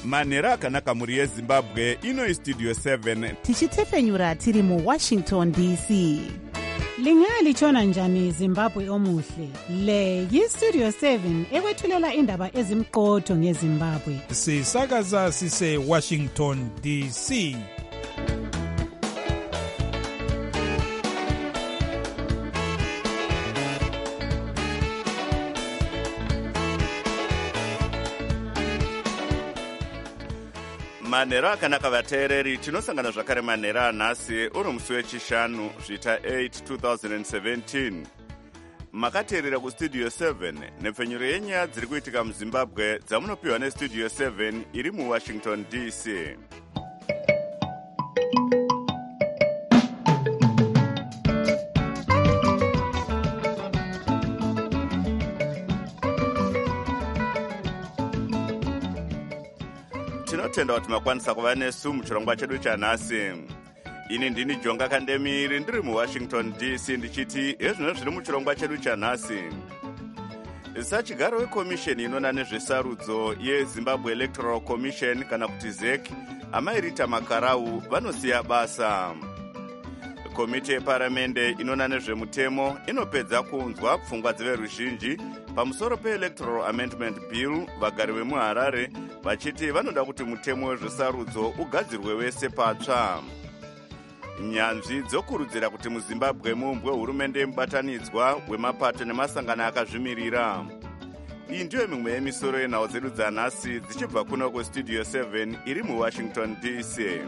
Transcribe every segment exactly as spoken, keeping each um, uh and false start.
manhero akanaka mhuri yezimbabwe. Ino istudio seven tichitefenyura tiri muwashington D C. Lingalitshona njani Zimbabwe omuhle? Le yistudio seven ekwethulela indaba ezimqotho ngeZimbabwe. Sisakaza sise Washington D C. manhero akanaka vateereri. Tinosangana zvakare manhero anhasi uri musi wechishanu zvita eight twenty seventeen. Makateerera kustudio seven nepfenyuro yenyaya dziri kuitika muzimbabwe dzamunopiwa nestudio seven iri muwashington D C. Tinotenda kuti makwanisa kuva nesu muchirongwa chedu chanhasi. Ini ndini Jonga Kandemiri ndiri muwashington D C ndichiti ezvino zviri muchirongwa chedu chanhasi. Sachigaro wekomisheni inoona nezvesarudzo yeZimbabwe Electoral Commission kana kuti Z E C amai Rita Makarau vanosiya basa. Komiti yeparamende inoona nezvemutemo inopedza kunzwa pfungwa dzeveruzhinji pamusoro peElectoral Amendment Bill vagari vemuHarare vachiti vanoda kuti mutemo wezvesarudzo ugadzirwe wese patsva. Nyanzvi dzokurudzira kuti muZimbabwe muumbwe hurumende yemubatanidzwa wemapato nemasangano akazvimirira. Iyi ndiyo mimwe yemisoro yenhau dzedu dzanhasi dzichibva kuno kustudio seven iri muwashington D C.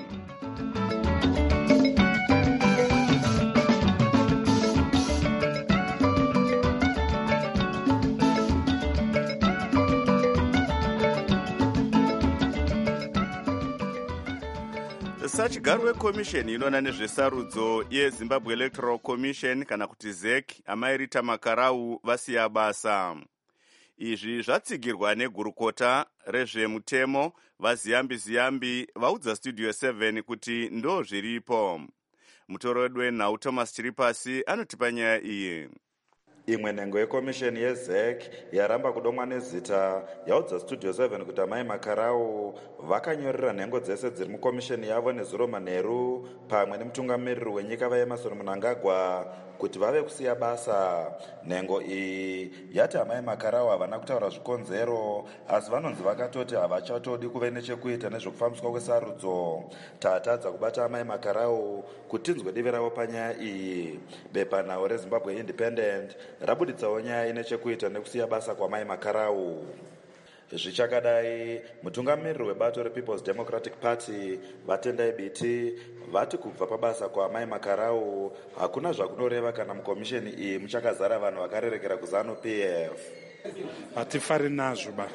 Sachigaro wekomisheni inoona nezvesarudzo yeZimbabwe Electoral Commission kana kuti Z E C amai Rita Makarau vasiya basa. Izvi zvatsigirwa negurukota rezvemutemo vaZiyambi Ziyambi vaudza studio seven kuti ndo zviripo. Mutoro wedu wenhau Thomas Chiripasi anotipa nyaya iyi. Imwe nhengo yekomisheni yeZ E C yaramba kudomwa nezita yaudza studio seven kuti amai Makarau vakanyorera nhengo dzese dziri mukomisheni yavo nezuro manheru pamwe nemutungamiriri wenyika vaEmmerson Mnangagwa kuti vave kusiya basa. Nhengo iyi yati amai Makarau havana kutaura zvikonzero asi vanonzi vakatoti havachatodi kuve nechekuita nezvokufambiswa kwesarudzo. Tatadza kubata amai Makarau kuti tinzwe divi ravo panyaya iyi. Bepanhau reZimbabwe Independent rabuditsawo nyaya ine chekuita nekusiya basa kwamai Makarau. Zvichakadai, mutungamiriri webato rePeople's Democratic Party Vatendai Biti vati kubva pabasa kwamai Makarau hakuna zvakunoreva kana mukomisheni iyi muchakazara vanhu vakarerekera kuZANU P F. Hatifari nazvo ba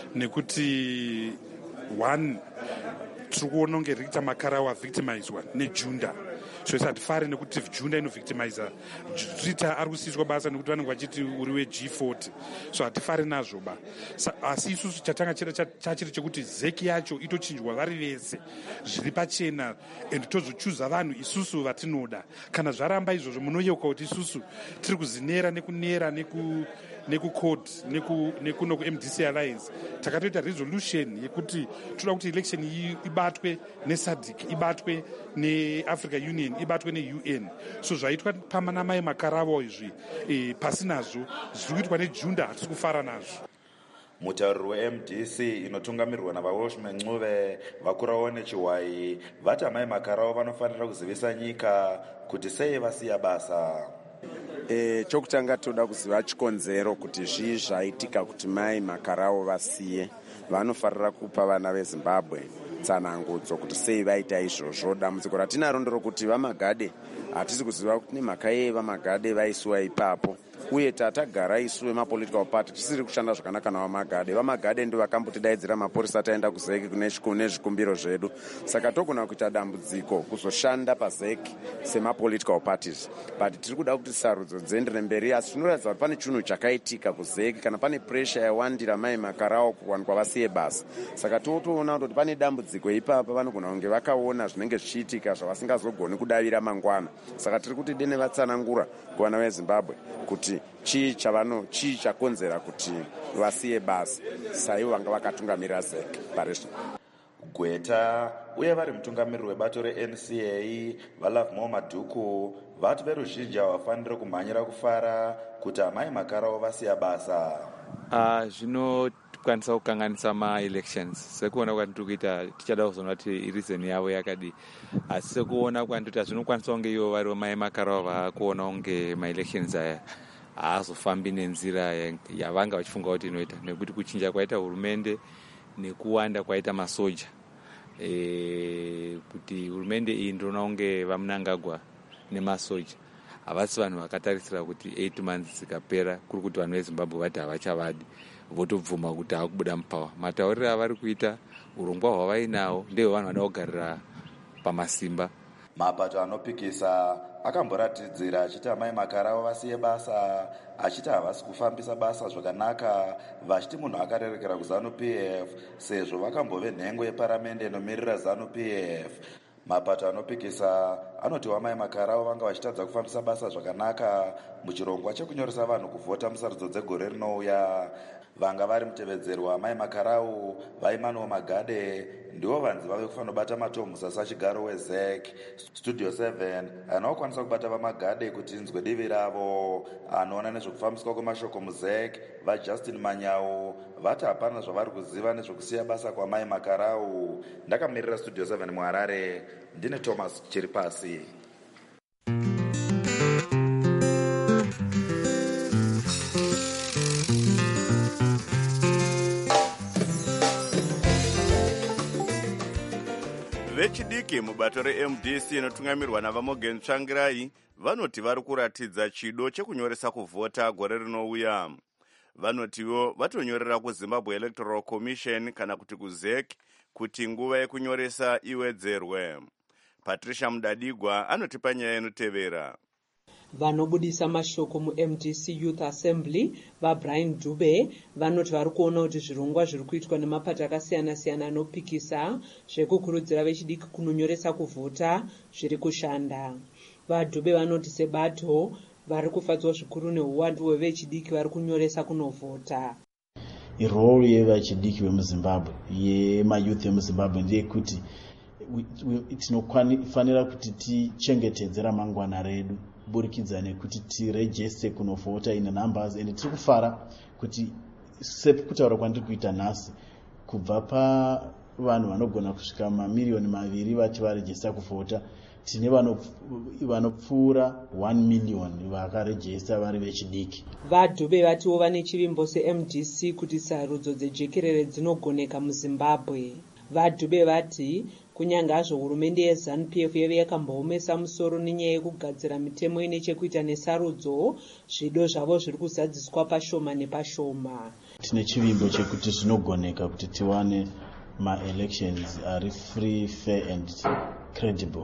nekuti one tiri kuona kunge Rita Makarau avictimizwa nejunda. So hatifari nekuti junda inovictimiza Rita ari kusiyiswa basa nekuti vanenge vachiti uri we G forty. So hatifari nazvo ba. Asi isusu chatanga chachiri chekuti Z E C yacho itochinjwa vari vese zviri pachena and tozochuza vanhu isusu vatinoda. Kana zvaramba izvozvo munoyeuka kuti isusu tiri kuzinera nekunera neku neku-code nekuno ku-M D C Alliance takatoita resolution yekuti toda kuti election iyi ibatwe neSADC, ibatwe neAfrica Union, ibatwe ne-U N. So zvaitwa pamba namai Makarau izvi e, pasi nazvo zviri kuitwa nejunda hatisi kufara nazvo. Mutauriri we-M D C inotungamirirwa navaWashman Ncube vakurawo nechiwayi vati amai Makarau vanofanira kuzivisa nyika kuti sei vasiya basa. E, chokutanga toda kuziva chikonzero kuti zvii zvaitika kuti mai Makarau vasiye. Vanofarira kupa vana veZimbabwe tsanangudzo kuti sei vaita izvozvo. Dambudziko ratinaro nderokuti vaMagade hatisi kuziva kuti nemhaka yei vaMagade vaisiwa ipapo uye tatagara isu vemapolitical party tisiri kushanda zvakanaka navaMagade. VaMagade ndo vakambotidaidzira mapurisa taenda kuZ E C kune zvikumbiro zvedu. Saka togona kuita dambudziko kuzoshanda paZ E C semapolitical parties. But tiri kuda kuti sarudzo dziendere mberi asi zvinoratidza kuti pane chinhu chakaitika kuZ E C kana pane pressure yawandira mai Makarau kuwanikwa vasiye basa. Saka totoona kuti pane dambudziko ipapa vanogona kunge vakaona zvinenge zvichiitika zvavasingazogoni kudavira mangwana. Saka tiri kuti dene vatsanangura kuvana veZimbabwe kuti chii chavano chii chakonzera kuti vasiye basa saivo vanga vakatungamirira Z E C parishon. Gweta uye vari mutungamiriri webato reN C A vaLovemore Madhuku vati veruzhinji havafaniri kumhanyira kufara kuti amai makaravo vasiya basa. Uh, zvinokwanisa kukanganisa ma-elections sekuona kwati tiri kuita tichada kuzoona kuti reason yavo yakadi, asi sekuona kwanditi kuti zvinokwanisa kunge ivo variwo mai makaravo vakuona kunge ma-elections aya haazofambi nenzira yavanga vachifunga kuti inoita, nekuti kuchinja kwaita hurumende nekuwanda kwaita masoja e, kuti hurumende iyi ndinoona kunge vamunangagwa nemasoja havasi vanhu vakatarisira kuti eight months dzikapera kuri kuti vanhu vezimbabwe vati havachavadi votobvuma kuti hakubuda mupawa. Matauriro avari kuita, urongwa hwavainawo ndehwe vanhu vada kugarira pamasimba. Mapato anopikisa akamboratidzira achiti amai makaravo vasiye basa, achiti havasi kufambisa basa zvakanaka, vachiti munhu akarerekera kuZANU P F sezvo vakambove nhengo yeparamende inomirira ZANU P F. Mapato anopikisa anoti wamai makaravo vanga vachitadza kufambisa basa zvakanaka muchirongwa chekunyoresa vanhu kuvhota musarudzo dzegore rinouya. Vanga vari mutevedzeri wamai makarau vaimanowo Magade ndivo vanzi vave kufanobata matombo sasachigaro weZ E C. Studio seven anokwanisa kubata vaMagade kuti inzwe divi ravo. Anoona nezvekufambiswa kwemashoko muZ E C vaJustin Manyau vati hapana zvavari kuziva nezvekusiya basa kwamai makarau. Ndakamirira Studio seven muHarare, ndine Thomas Chiripasi. Vechidiki mubato reM D C inotungamirwa naVaMorgan Tsvangirai vanoti vari kuratidza chido chekunyoresa kuvhota gore rinouya. Vanotiwo vatonyorera kuZimbabwe Electoral Commission kana kuti kuZ E C kuti nguva yekunyoresa iwedzerwe. Patricia Mudadigwa anotipa nyaya inotevera. Vanobudisa mashoko muM D C Youth Assembly vaBrian Dube vanoti vari kuona kuti zvirongwa zviri kuitwa nemapato akasiyana siyana anopikisa zvekukurudzira vechidiki kunonyoresa kuvhota zviri kushanda. VaDube vanoti sebato vari kufadzwa zvikuru neuwandu hwevechidiki vari kunyoresa kunovhota. Iroro yevechidiki vemuZimbabwe yemayouth emuZimbabwe ndeyekuti tinofanira kuti tichengetedze ramangwana redu burikidza nekuti tirejeste kunovhota in numbers, and tiri kufara kuti sekutaura kwandiri kuita nhasi kubva pavanhu vanogona kusvika mamiliyoni maviri vati varejesta kuvhota tine vanopfuura one million vakarejesta vari vechidiki. VaDube vatiwo vane chivimbo seM D C kuti sarudzo dzejekerere dzinogoneka muZimbabwe. VaDube vati kunyange hazvo hurumende yeZANU P F yave yakamboomesa musoro nenyaya yekugadzira mitemo ine chekuita nesarudzo, zvido zvavo zviri kuzadziswa pashoma nepashoma. Tine chivimbo chekuti zvinogoneka kuti tiwane ma-elections ari free, fair and credible.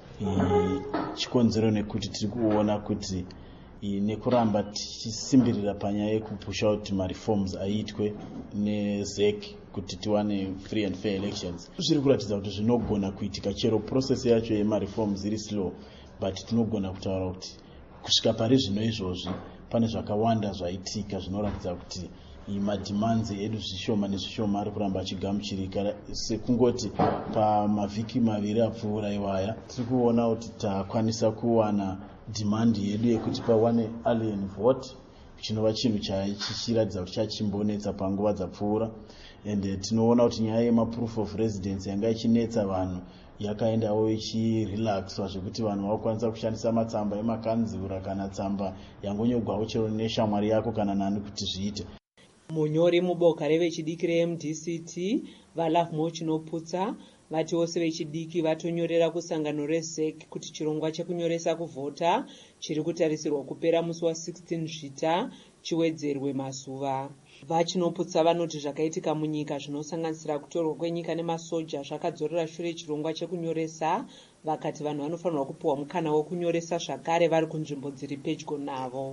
Chikonzero nekuti tiri kuona kuti nekuramba tichisimbirira panyaya yekupusha kuti ma-reforms aitwe neZ E C kuti tiwane free and fair elections. Zviri kuratidza kuti zvinogona kuitika chero process yacho yema-reforms iri slow, but tinogona kutaura kuti kusvika pari zvino izvozvi pane zvakawanda zvaitika zvinoratidza kuti mademands edu zvishoma nezvishoma ari kuramba achigamuchirika. Sekungoti pamavhiki maviri apfuura iwaya tiri kuona kuti takwanisa kuwana demand yedu yekuti pawane alien vote, chinova chinhu chichiratidza kuti chachimbonetsa panguva dzapfuura. And tinoona kuti nyaya yema-proof of residence yanga ichinetsa vanhu yakaendawo ichirelaxwa zvekuti vanhu vakwanisa kushandisa matsamba emakanzura kana tsamba yangonyogwawo chero neshamwari yako kana nani kuti zviite. Munyori muboka revechidiki reM D C T vaLovemore Chinoputsa vati vose vechidiki vatonyorera kusangano reZ E C kuti chirongwa chekunyoresa kuvhota chiri kutarisirwa kupera musi wa16 Zvita chiwedzerwe mazuva. VaChinoputsa vanoti zvakaitika munyika zvinosanganisira kutorwa kwenyika nemasoja zvakadzorera shure chirongwa chekunyoresa, vakati vanhu vanofanirwa kupiwa mukana wokunyoresa zvakare vari kunzvimbo dziri pedyo navo.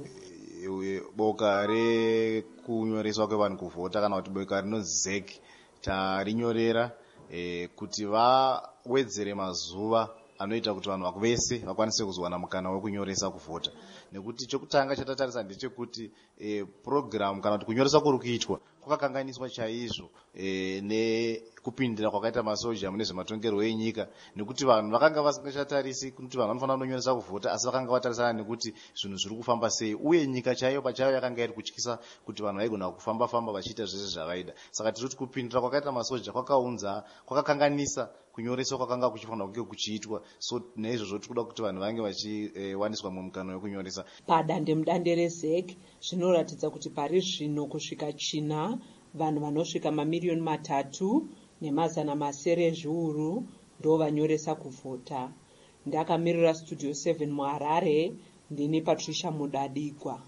Boka rekunyoreswa kwevanhu kuvhota kana kuti boka rinonzi Z E C tarinyorera e, kuti vawedzere mazuva anoita kuti vanhu vese vakwanise kuzowana mukana wekunyoresa kuvhota. Nekuti chokutanga chatatarisa ndechekuti e, program kana kuti kunyoresa kuri kuitwa kwakakanganiswa chaizvo e, nekupindira kwakaita masoja mune zvematongerwo enyika, nekuti vanhu vakanga vasingachatarisi kuti vanhu vanofanira kunonyoresa kuvhota, asi vakanga vatarisana nekuti zvinhu zviri kufamba sei, uye nyika chaiyo pachayo yakanga iri kutyisa kuti vanhu vaigona kufamba famba vachiita zvese zvavaida. Saka tiri kuti kupindira kwakaita masoja kwakaunza kwakakanganisa kunyoreswa kwakanga kuchifanira kunge kuchiitwa. So naizvozvo tiri kuda kuti vanhu vange vachiwaniswa mumwe mukana wekunyoresa. Padandemutande rezek zvinoratidza kuti pari zvino kusvika china vanhu vanosvika mamiriyoni matatu nemazana masere ezviuru ndo vanyoresa kuvhota. Ndakamirira studio seven muharare, ndini Patricia Mudadigwa.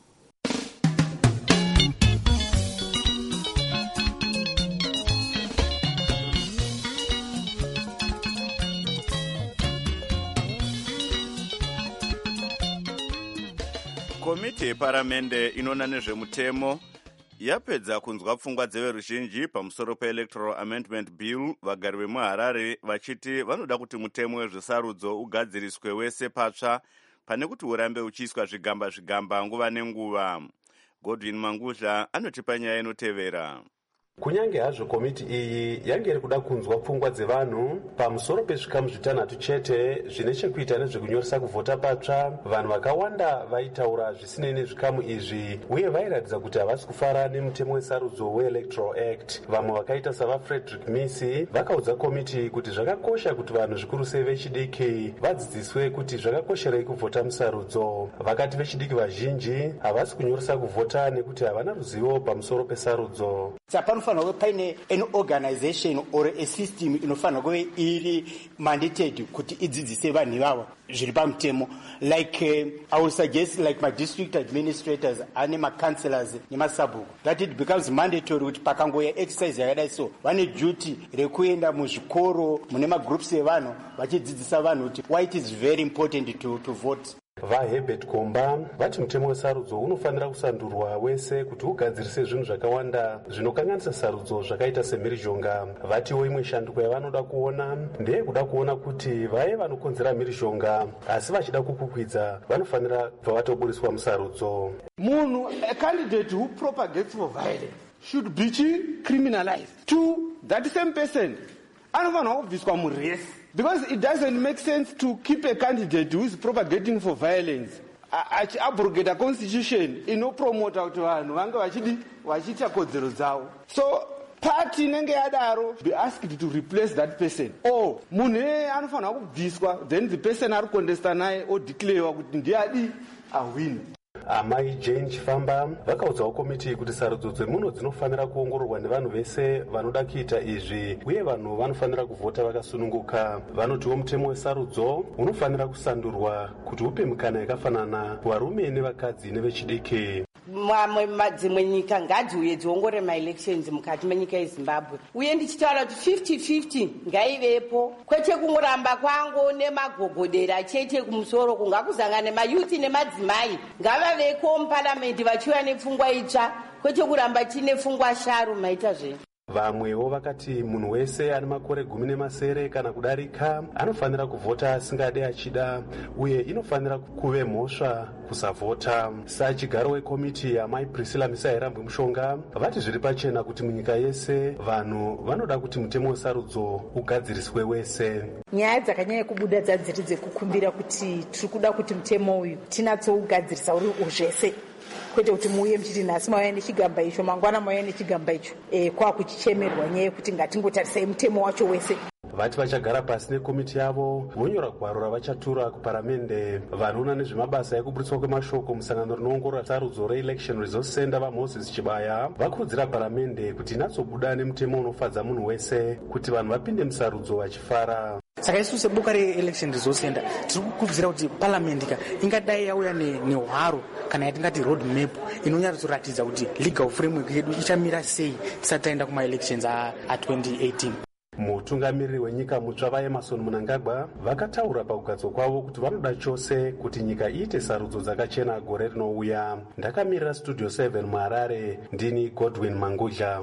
Komiti yeparamende inoona nezvemutemo yapedza kunzwa pfungwa dzeveruzhinji pamusoro peElectoral Amendment Bill. Vagari vemuHarare vachiti vanoda kuti mutemo wezvesarudzo ugadziriswe wese patsva pane kuti urambe uchiiswa zvigamba zvigamba nguva nenguva. Godwin Mangudla anotipa nyaya inotevera. Kunyange hazvo komiti iyi yange iri kuda kunzwa pfungwa dzevanhu pamusoro pezvikamu zvitanhatu chete zvine chekuita nezvekunyoresa kuvhota patsva, vanhu vakawanda vaitaura zvisinei nezvikamu izvi uye vairatidza kuti havasi kufara nemutemo wesarudzo weElectoral Act. Vamwe vakaita savaFrederick Misi vakaudza komiti kuti zvakakosha kuti vanhu zvikuru sei vechidiki vadzidziswe kuti zvakakosherei kuvhota musarudzo. Vakati vechidiki vazhinji havasi kunyoresa kuvhota nekuti havana ruzivo pamusoro pesarudzo. Panofanira kuve paine an organization or a system inofanira kuve iri mandated kuti idzidzise vanhu ivavo zviri pamutemo. Like uh, I would suggest like my district administrators ane macounselors nemasabhuku, that it becomes mandatory kuti pakangoya exercise yakadai so vane duty rekuenda muzvikoro mune magroups evanhu vachidzidzisa vanhu kuti why it is very important to, to vote. VaHerbert Komba vati mutemo wesarudzo unofanira kusandurwa wese kuti ugadzirise zvinhu zvakawanda zvinokanganisa sarudzo zvakaita semhirizhonga. Vatiwo imwe shanduko yavanoda kuona ndeyekuda kuona kuti vaye vanokonzera mhirizhonga asi vachida kukukwidza vanofanira kubva vatoburiswa musarudzo. Munhu, a candidate who propagates for violence should be criminalized. To that same person anofanira kubviswa muresi. Because it doesn't make sense to keep a candidate who is propagating for violence. Abrogate a constitution inopromota kuti vanhu vange vachidi vachiita kodzero dzavo. So party inenge yadaro be asked to replace that person. Or munhu anofanira kubviswa, then the person ari kundesta naye odeclarewa kuti ndiadi awin. Amai Jane Chifamba vakaudzawo komiti kuti sarudzo dzemuno dzinofanira kuongororwa nevanhu vese vanoda kuita izvi uye vanhu vanofanira kuvhota vakasununguka. Vanotiwo mutemo wesarudzo unofanira kusandurwa kuti upe mikana yakafanana kuvarume nevakadzi nevechidiki. Mamwe madzimwe nyika ngadziuye dziongorore maelections mukati menyika yeZimbabwe, uye ndichitaura kuti fifty fifty ngaivepo, kwete kungoramba kwangu nemagogodera chete kumusoro, kungakuzangane mayuthi nemadzimai ngavaveko muparamendi vachiuya nepfungwa itsva, kwete kuramba tine pfungwa sharu maita zvenyu. Vamwewo vakati munhu wese ane makore gumi nemasere kana kudarika anofanira kuvhota asingade achida, uye inofanira kuve mhosva kusavhota. Sachigaro wekomiti amai Priscilla Misairambwe Mushonga vati zviri pachena kuti munyika yese vanhu vanoda kuti mutemo wesarudzo ugadziriswe wese. Nyaya dzakanyanya kubuda dzadziri dzekukumbira kuti tiri kuda kuti mutemo uyu tinatsougadzirisa uri zvese, kwete kuti muuye muchiti nhasi mauya nechigamba icho mangwana mauya nechigamba icho. E, kwakuchichemerwa nyaya yekuti ngatingotarisai mutemo wacho wese. Vati vachagara pasi nekomiti yavo vonyora gwaro ravachatura kuparamende. Vanoona nezvemabasa ekuburitswa kwemashoko musangano rinoongorora sarudzo reElection Resource Center vaMoses Chibaya vakurudzira paramende kuti inatsobuda nemutemo unofadza munhu wese kuti vanhu vapinde musarudzo vachifara. Saka isu seboka reElection Resource Center tiri kukurudzira kuti parliament ka ingadai yauya nehwaro kana yatingati road map inonyatsoratidza kuti legal framework yedu ichamira sei tisati taenda kumaelections a twenty eighteen. Mutungamiriri wenyika mutsva vaEmmerson Mnangagwa vakataura pakugadzwa kwavo kuti vanoda chose kuti nyika iite sarudzo dzakachena gore rinouya. Ndakamirira studio seven muHarare, ndini Godwin Mangudla.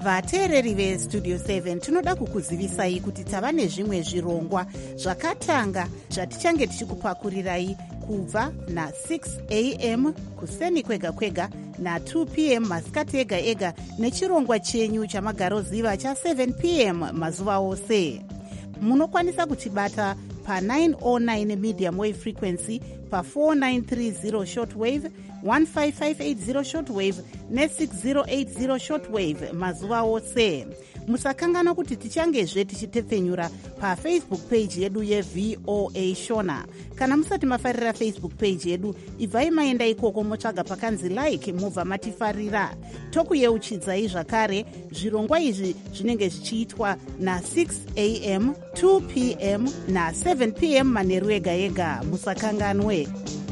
vateereri vestudio seven tinoda kukuzivisai kuti tava nezvimwe zvirongwa zvakatanga zvatichange tichikupakurirai kubva na-six a m kuseni kwega kwega na-two p m masikati ega ega nechirongwa chenyu chamagaroziva cha-seven p m mazuva ose. Munokwanisa kutibata pa-nine oh nine medium wave frequency, pa-four nine three zero short wave, one five five eight zero short wave ne-six zero eight zero short wave mazuva ose. Musakangana kuti tichangezve tichitepfenyura pafacebook page yedu yeV O A Shona. Kana musati mafarira Facebook page yedu, ibvai maenda ikoko motsvaga pakanzi like mubva matifarira. Tokuyeuchidzai zvakare zvirongwa izvi zvinenge zvichiitwa na-six a m, two p m na-seven p m manheru ega ega. Musakanganwe.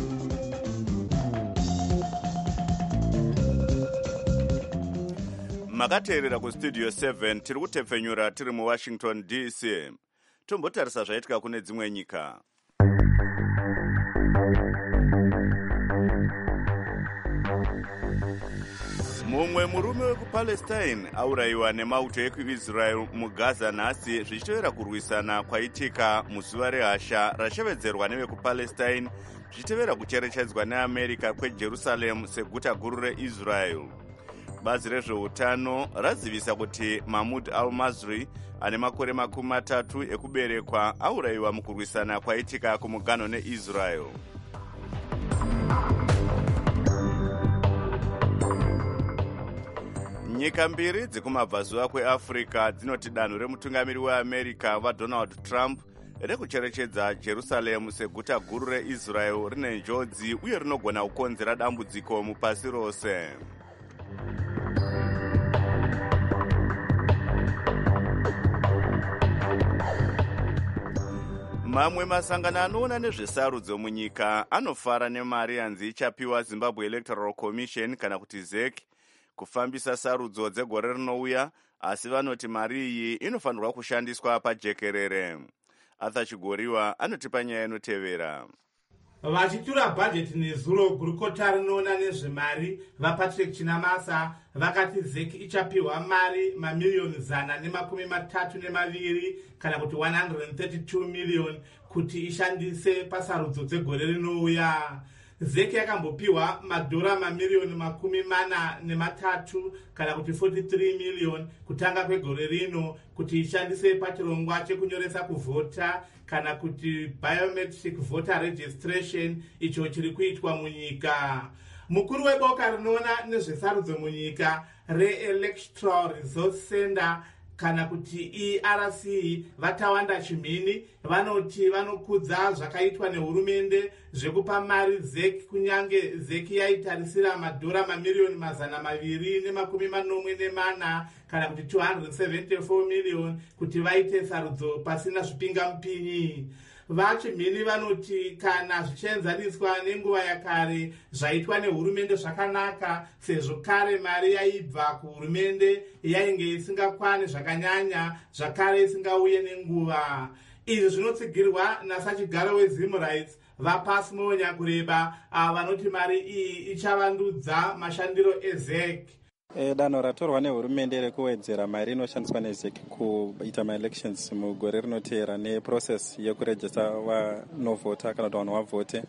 makateerera kustudio seven tiri kutepfenyura tiri muwashington D C. Tombotarisa zvaitika kune dzimwe nyika. Mumwe murume wekupalestine aurayiwa nemauto ekuisrael mugaza nhasi zvichitevera kurwisana kwaitika muzuva rehasha rashevedzerwa nevekupalestine zvichitevera kucherechedzwa neamerica kwejerusaremu seguta guru reisrael. Bazi rezveutano razivisa kuti Mahmoud al-Masri ane makore makumi matatu ekuberekwa aurayiwa mukurwisana kwaitika kumugano neisrael. Nyika mbiri dzikumabvazuva kweAfrica dzinoti danho remutungamiri weAmerica vaDonald Trump rekucherechedza Jerusalemu seguta guru reisrael rine njodzi uye rinogona kukonzera dambudziko mupasi rose. Mamwe masangano anoona nezvesarudzo munyika anofara nemari yanzi ichapiwa Zimbabwe Electoral Commission kana kuti Z E C kufambisa sarudzo dzegore rinouya, asi vanoti mari iyi inofanirwa kushandiswa pajekerere. Arthur Chigoriwa anotipa nyaya inotevera. Vachitura bhajeti nezuro gurukota rinoona nezvemari vaPatrick Chinamasa vakati Z E C ichapiwa mari mamiliyoni zana nemakumi matatu nemaviri kana kuti one hundred thirty-two million kuti ishandise pasarudzo dzegore rinouya. Z E C yakambopiwa madhora mamiliyoni makumi mana nematatu kana kuti forty-three million kutanga kwegore rino kuti ishandise pachirongwa chekunyoresa kuvhota kana kuti biometric voter registration icho chiri kuitwa munyika. Mukuru weboka rinoona nezvesarudzo munyika re-Electoral Resource Center kana kuti E R C vatawanda chimhini vanoti vanokudza zvakaitwa nehurumende zvekupa mari Z E C kunyange Z E C yaitarisira madhora mamiliyoni mazana maviri nemakumi manomwe nemana kana kuti two hundred seventy-four million kuti vaite sarudzo pasina zvipingamupinyi. Vachimhini vanoti kana zvichienzaniswa nenguva yakare zvaitwa nehurumende zvakanaka, sezvo kare mari yaibva kuhurumende yainge isingakwani zvakanyanya, zvakare isingauye nenguva. Izvi zvinotsigirwa nasachigaro weZim Rights vaPasimonya kureba vanoti mari iyi ichavandudza mashandiro eZ E C. E, danho ratorwa nehurumende rekuwedzera mari inoshandiswa neZ E C kuita maelections mugore rinoteera neprocess yekurejista vanovhota kana kuti vanhu vavhote.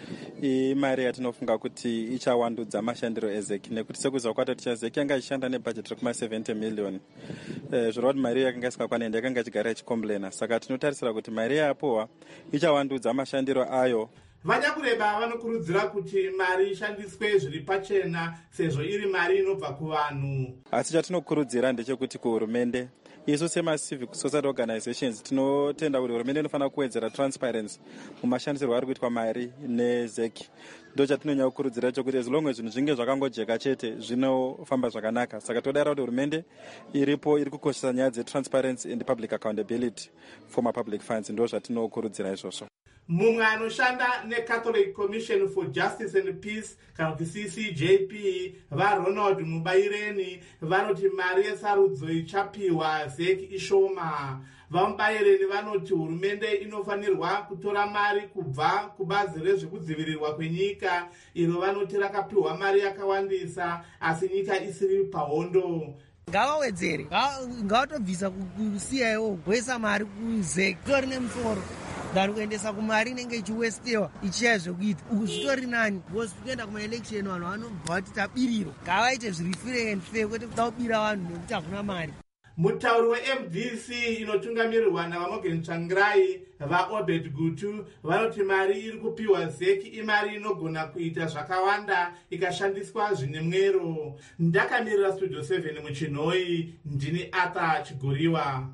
Imari yatinofunga kuti ichawandudza mashandiro eZ E C nekuti sekuziva kwacho kuti Z E C yanga ichishanda nebudget rekuma seventy million. E, zvirova kuti mari yakanga isingakwana ende yakanga ichigara ichikomblena. Saka tinotarisira kuti mari yapowa ichawandudza mashandiro ayo. Vanyakureba vanokurudzira kuti mari ishandiswe zviri pachena sezvo iri mari inobva kuvanhu. Asi chatinokurudzira ndechekuti kuhurumende, isu sema-civic society organizations tinotenda kuti hurumende inofanira kuwedzera transparency mumashandisirwo ari kuitwa mari neZ E C. Ndo chatinonyanya kukurudzira chokuti as long as zvinhu zvinge zvakangojeka chete zvinofamba zvakanaka. Saka todara kuti hurumende iripo iri kukoshesa nyaya dzetransparency and public accountability for mapublic funds. Ndo zvatinokurudzira izvozvo. Mumwe anoshanda neCatholic Commission for Justice and Peace kana kuti C C J P vaRonald Mubaireni vanoti mari yesarudzo ichapiwa Z E C ishoma. VaMubaireni vanoti hurumende inofanirwa kutora mari kubva kubazi rezvekudzivirirwa kwenyika iro vanoti rakapiwa mari yakawandisa asi nyika isiri pahondo. ngavawedzere, ngavatobvisa kusiyawo kugwesa mari kuzeki zvitori nemusoro than kuendesa kumari inenge ichiwestiwa ichiya zvekuita uku zvitori nani because kuenda kumaelection vanhu vanobva vati tabirirwa ngavaite zviri free and fair kwete kuda kubira vanhu nekuti hakuna mari. Mutauri we-M D C inotungamirirwa naVamorgan Tsvangirai vaObed Gutu vanoti mari iri kupiwa zeki imari inogona kuita zvakawanda ikashandiswa zvine mwero. Ndakamirira Studio seven muchinhoi, ndini Arthur Chigoriwa.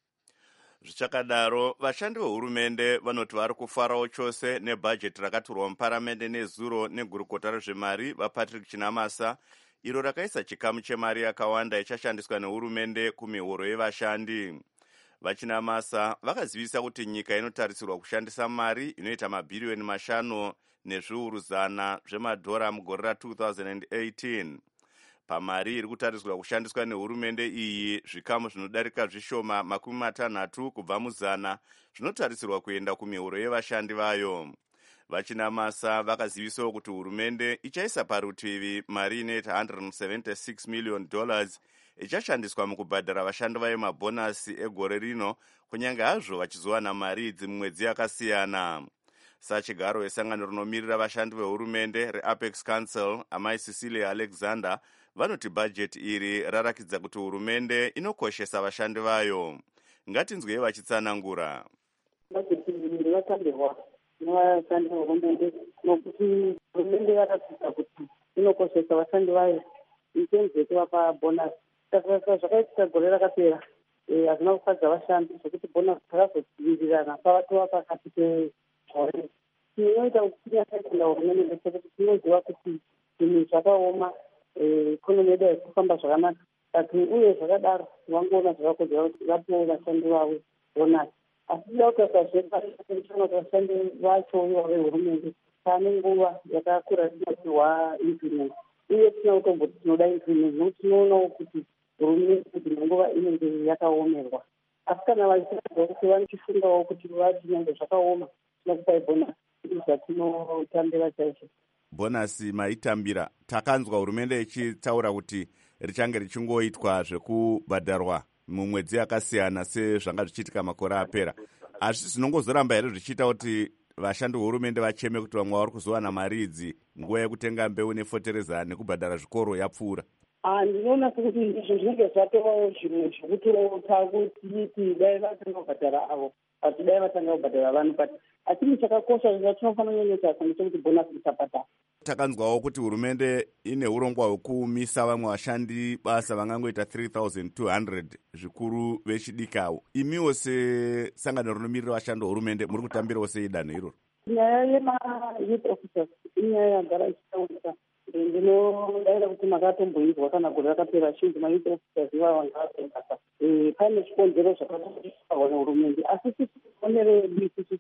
Zvichakadaro, vashandi vehurumende vanoti vari kufarawo chose nebhajeti rakaturwa muparamende nezuro negurukota rezvemari vaPatrick Chinamasa, iro rakaisa chikamu chemari yakawanda ichashandiswa nehurumende kumihoro yevashandi. VaChinamasa vakazivisa kuti nyika inotarisirwa kushandisa mari inoita mabhiriyoni mashanu nezviuru zana zvemadhora mugore ra two thousand eighteen. Pamari iri kutarisirwa kushandiswa nehurumende iyi, zvikamu zvinodarika zvishoma makumi matanhatu kubva muzana zvinotarisirwa kuenda kumihoro yevashandi vayo. VaChinamasa vakazivisawo kuti hurumende ichaisa parutivi mari inoita one hundred seventy-six million dollars ichashandiswa mukubhadhara vashandi vayo mabhonasi egore rino, kunyange hazvo vachizowana mari idzi mumwedzi yakasiyana. Sachigaro wesangano rinomirira vashandi vehurumende reApex Council, amai Cecilia Alexander, vanoti bhajeti iri rarakidza kuti hurumende inokoshesa vashandi vayo. Ngatinzwei vachitsanangura. Bhajeti iri yakambirwa nevashandi vehurumende nokuti hurumende yakatsika kuti inokoshesa vashandi vayo itenzi yekuvapa bhonasi. Saka zvakaitika gore rakapera hazvina kufadza vashandi zvekuti bhonasi dzakazodzivirirana pavatova pakati pezvauri. Tinoita kuti tinyatsaitenda hurumende ndechekuti tinoziva kuti zvinhu zvakaoma, ikonomi yedu haikufamba zvakanaka, kati uye zvakadaro vangoona zvakakodzera kuti vapiwe vashandi vavo bhonasi. Asi tinoda kutarisazvepaaana kuti vashandi vacho ivo vehurumende pane nguva yakakura tinopiwa increment, uye tina kutomboti tinoda increment nokuti tinoonawo kuti hurumende dzimwe nguva inenge yakaomerwa. Asi kana vachiratidza kuti vanichifungawo kuti vati nyange zvakaoma tinokupai bhonasi, zvatinotambira chaizvo. Bhonasi maitambira, takanzwa hurumende ichitaura kuti richange richingoitwa zvekubhadharwa mumwedzi yakasiyana sezvanga zvichiitika makore apera. Asi zvinongozoramba here zvichiita kuti vashandi vehurumende vacheme kuti vamwe vari kuzowana mari idzi nguva yekutenga mbeu nefotereza nekubhadhara zvikoro yapfuura? Ndinoona sekuti izvo zvinenge zvatovawo zvimwe zvekutota kuti dai vatanga kubhadhara avo kuti dai vatanga kubhadhara vanhu, but asi chakakosha zvatinofanira kunyanyisa sanga chekuti bhonasi isabhadhara. Takanzwawo kuti hurumende ine urongwa hwekumisa vamwe vashandi basa vangangoita three thousand two hundred zvikuru vechidikawo. Imiwo sesangano rinomirira vashandi vehurumende muri kutambirawo sei danho iroro? Nyaya yema-youth officers inyaya yagara ichitaurika. Ndinodaira kuti makatomboizwa kana gore rakapera zhinji ma-youth officers ivava ngavapembasa. Pane chikonzero zvakatoiswa nehurumende, asi tisonere bisi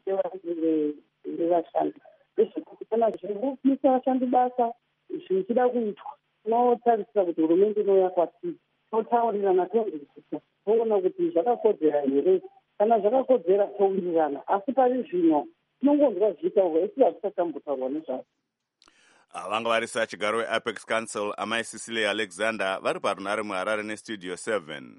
sevashandi ndezvekuti kana zvirikupisa vashandi basa zvichida kuitwa tinotarisira kuti hurumende inouya kwatiri totaurirana tonzwisisa toona kuti zvakakodzera here. Kana zvakakodzera towirirana, asi pari zvino tinongonzwa zvichitaurwa isi hazvichatambotaurwa nezvazvo. Vanga vari sachigaro weApex Council, amai Cecilia Alexander, vari parunare muHarare neStudio seven.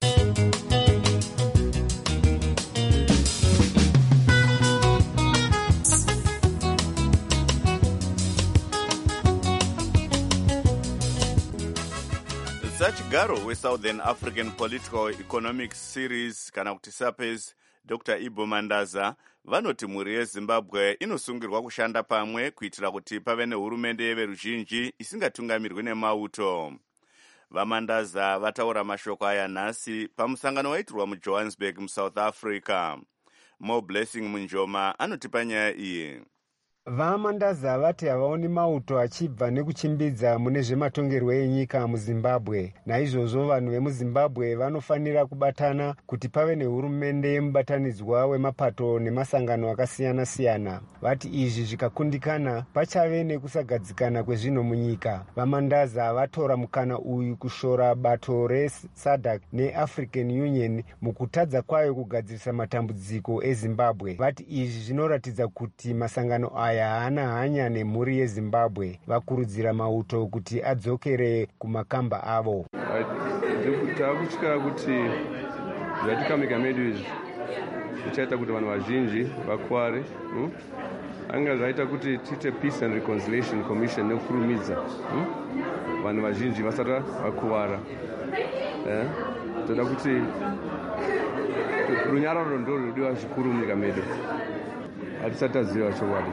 Sachigaro weSouthern African Political Economic Series kana kuti SAPES, Doctor Ibo Mandaza, vanoti mhuri yeZimbabwe inosungirwa kushanda pamwe kuitira kuti pave nehurumende yeveruzhinji isingatungamirwi nemauto. VaMandaza vataura mashoko aya nhasi pamusangano waitirwa muJohannesburg muSouth Africa. Mo Blessing Munjoma anotipa nyaya iyi. VaMandaza vati havaoni mauto achibva nekuchimbidza mune zvematongerwo enyika muZimbabwe. Naizvozvo vanhu vemuZimbabwe vanofanira kubatana kuti pave nehurumende yemubatanidzwa wemapato nemasangano akasiyana-siyana. Vati izvi zvikakundikana pachave nekusagadzikana kwezvinhu munyika. VaMandaza vatora mukana uyu kushora bato reSADC neAfrican Union mukutadza kwayo kugadzirisa matambudziko eZimbabwe. Vati izvi zvinoratidza kuti masangano aya haana hanya nemhuri yeZimbabwe. Vakurudzira mauto kuti adzokere kumakamba avo. The takutya kuti zvatikamika medu izvi zvichaita kuti vanhu vazhinji vakware. hmm? anga zvaita kuti tiite peace and reconciliation commission nekukurumidza hmm? vanhu vazhinji vasati vakuwara. eh? toda kuti runyararo ndo rudiwa zvikuru munyika medu. hatisati taziva chokwadi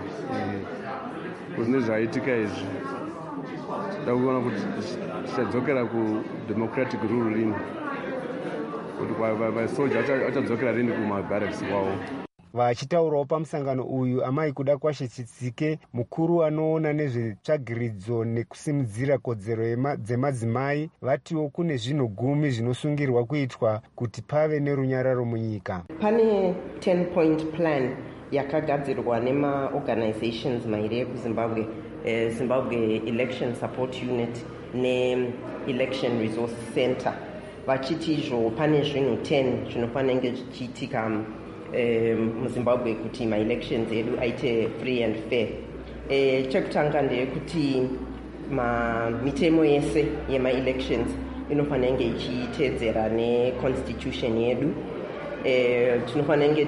kuti nezvaitika izvi toda kuona kuti tichadzokera kudemocratic rule rini, kuti vasoja vachadzokera rini kumabarracks kwavo. Vachitaurawo pamusangano uyu amai kuda kwashe Chitsike, mukuru anoona nezvetsvagiridzo nekusimudzira kodzero dzemadzimai, vatiwo kune zvinhu gumi zvinosungirwa kuitwa kuti pave nerunyararo munyika. Pane ten point plan yakagadzirwa nemaorganizations mairi ekuzimbabwe, eh, Zimbabwe Election Support Unit ne-Election Resource Center. Vachiti izvo pane zvinhu ten zvinofanira kunge zvichiitika muzimbabwe kuti ma-elections edu aite free and fair. E, chekutanga ndeyekuti mitemo yese yema-elections inofanira kunge ichiteedzera ne-constitution yedu. E, tinofanira kunge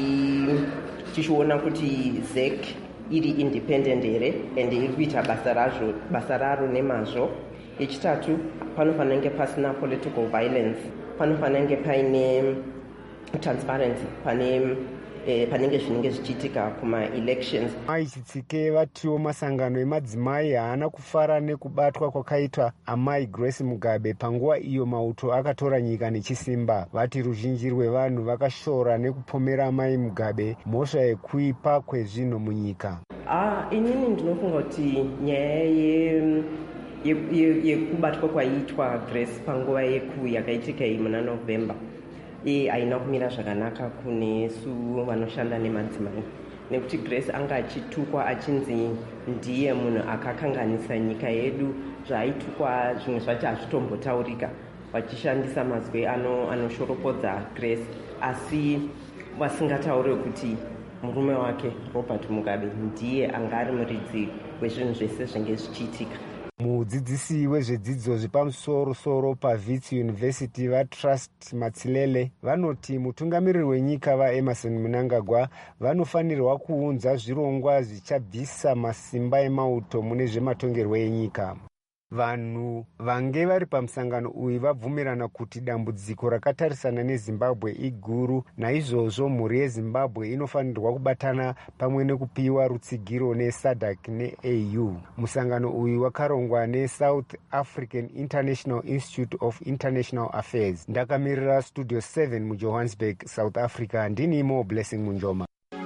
tichiona kuti Z E C iri independent here and iri kuita basa razvo basa raro nemazvo. Yechitatu, panofanira kunge pasina political violence, panofanira kunge paine transparency pane eh, panenge zvinenge zvichiitika kuma-elections. Mai Chitsike vatiwo masangano emadzimai haana kufara nekubatwa kwakaitwa amai Grace Mugabe panguva iyo mauto akatora nyika nechisimba. Vati ruzhinji rwevanhu vakashora nekupomera amai Mugabe mhosva yekuipa kwezvinhu munyika. Ah, inini ndinofunga kuti nyaya ye yekubatwa kwaiitwa Grace panguva yeku yakaitika iyi muna November e haina kumira zvakanaka kune su vanoshanda nemadzimai, nekuti Grace anga achitukwa achinzi ndiye munhu akakanganisa nyika yedu. Zvaitukwa zvimwe zvacho hazvitombotaurika vachishandisa mazwi anoshoropodza ano Grace, asi vasingataure kuti murume wake Robert Mugabe ndiye anga ari muridzi wezvinhu zvese zvinge zvichiitika. Mudzidzisi wezvedzidzo zvepamusoro-soro paVits University vaTrust Matsilele vanoti mutungamiriri wenyika vaEmerson Mnangagwa vanofanirwa kuunza zvirongwa zvichabvisa masimba emauto mune zvematongerwo enyika. Vanhu vange vari pamusangano uyu vabvumirana kuti dambudziko rakatarisana neZimbabwe iguru, naizvozvo mhuri yeZimbabwe inofanirwa kubatana pamwe nekupiwa rutsigiro neSADC neA U. Musangano uyu wakarongwa neSouth African International Institute of International Affairs. Ndakamirira Studio seven muJohannesburg, South Africa. Ndini Mo Blessing Munjoma.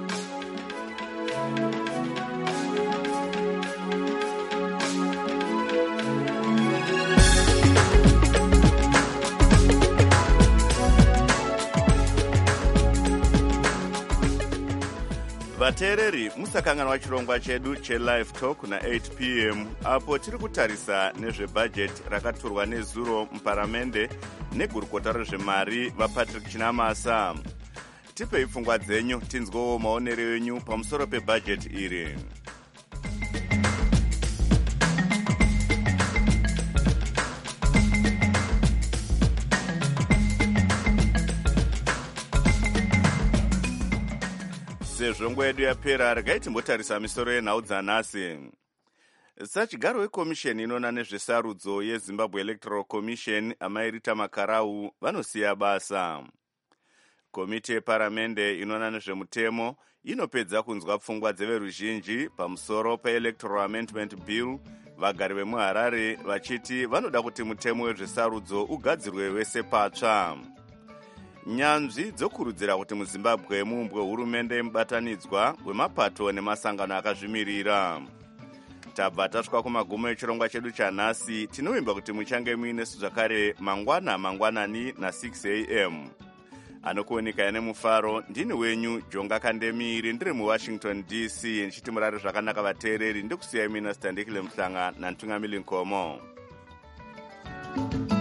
vateereri musakanganwa chirongwa chedu chelive talk na eight p m apo tiri kutarisa nezvebhajeti rakaturwa nezuro muparamende negurukota rezvemari vaPatrick Chinamasa. Tipei pfungwa dzenyu tinzwewo maonero enyu pamusoro pebhajeti iri. Sezvo nguva yedu yapera, regai timbotarisa misoro yenhau dzanhasi. Sachigaro wekomisheni inoona nezvesarudzo yeZimbabwe Electoral Commission amai Rita Makarau vanosiya basa. Komiti yeparamende inoona nezvemutemo inopedza kunzwa pfungwa dzeveruzhinji pamusoro peElectoral Amendment Bill. Vagari vemuHarare vachiti vanoda kuti mutemo wezvesarudzo ugadzirwe wese patsva. Nyanzvi dzokurudzira kuti muZimbabwe muumbwe hurumende mubatanidzwa wemapato nemasangano akazvimirira. Tabva tasvika kumagumo echirongwa chedu chanhasi. Tinovimba kuti muchange muinesu zvakare mangwana mangwanani na six a m Anokuoneka ine mufaro ndini wenyu Jonga Kandemiri, ndiri muWashington D C ndichiti murare zvakanaka vateereri. Ndikusiyai mina Standekile Mhlanga nantungamili Nkomo.